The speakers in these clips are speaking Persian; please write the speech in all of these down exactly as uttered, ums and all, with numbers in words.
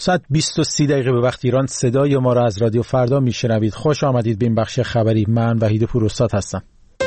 ساعت بیست و سه دقیقه به وقت ایران صدای ما را از رادیو فردا میشنوید. خوش آمدید به این بخش خبری. من وحید پوراستاد هستم.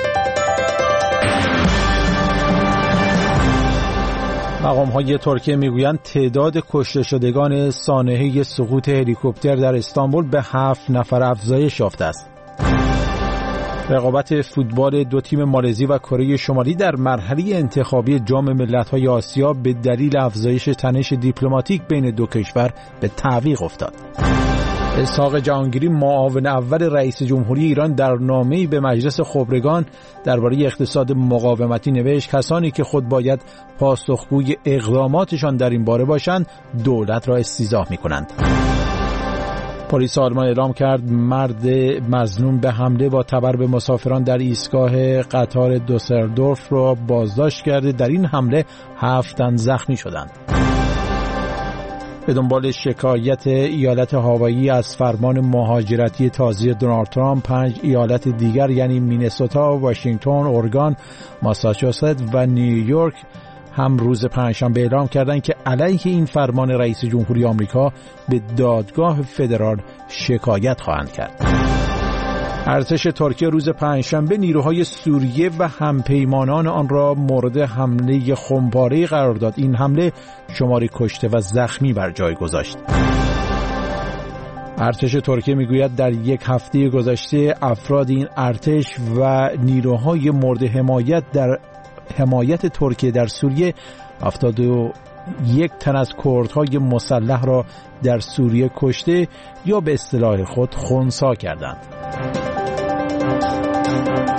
مقام‌های ترکیه میگویند تعداد کشته شدگان سانحه سقوط هلیکوپتر در استانبول به هفت نفر افزایش یافته است. رقابت فوتبال دو تیم مالزی و کره شمالی در مرحله انتخابی جام ملت‌های آسیا به دلیل افزایش تنش دیپلماتیک بین دو کشور به تعویق افتاد. اسحاق جهانگیری معاون اول رئیس جمهوری ایران در نامه‌ای به مجلس خبرگان درباره اقتصاد مقاومتی نوشت کسانی که خود باید پاسخگوی اقداماتشان در این باره باشند دولت را استیضاح می‌کنند. پلیس آلمان اعلام کرد مرد مظنون به حمله با تبر به مسافران در ایستگاه قطار دوسلدورف را بازداشت کرده. در این حمله هفت تن زخمی شدند. به دنبال شکایت ایالت هاوایی از فرمان مهاجرتی تازه دونالد ترامپ، پنج ایالت دیگر یعنی مینسوتا، واشنگتن، اورگان، ماساچوست و نیویورک هم روز پنجشنبه اعلام کردند که علیه این فرمان رئیس جمهوری آمریکا به دادگاه فدرال شکایت خواهند کرد. ارتش ترکیه روز پنجشنبه نیروهای سوریه و همپیمانان آن را مورد حمله خمپاره‌ای قرار داد. این حمله شماری کشته و زخمی بر جای گذاشت. ارتش ترکیه میگوید در یک هفته گذشته افراد این ارتش و نیروهای مورد حمایت در حمایت ترکیه در سوریه هفتاد و یک تن از کردهای مسلح را در سوریه کشته یا به اصطلاح خود خنثی کردند.